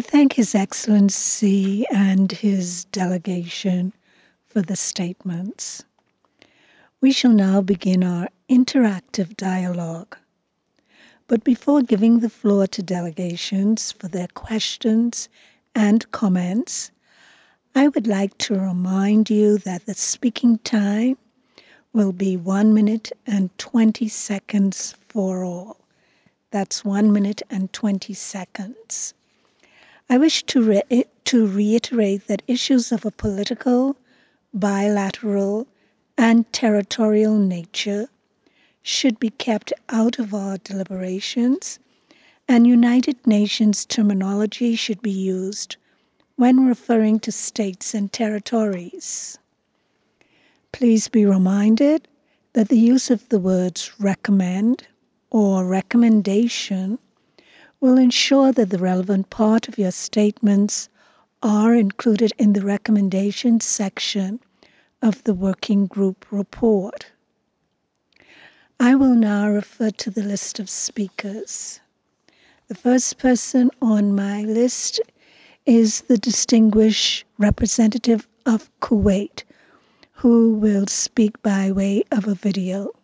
thank His Excellency and his delegation for the statements. We shall now begin our interactive dialogue. But before giving the floor to delegations for their questions and comments, I would like to remind you that the speaking time will be 1 minute and 20 seconds for all. That's 1 minute and 20 seconds. I wish to reiterate that issues of a political, bilateral, and territorial nature should be kept out of our deliberations, and United Nations terminology should be used when referring to states and territories. Please be reminded that the use of the words recommend or recommendation will ensure that the relevant part of your statements are included in the recommendations section of the working group report. I will now refer to the list of speakers. The first person on my list is the distinguished representative of Kuwait, who will speak by way of a video.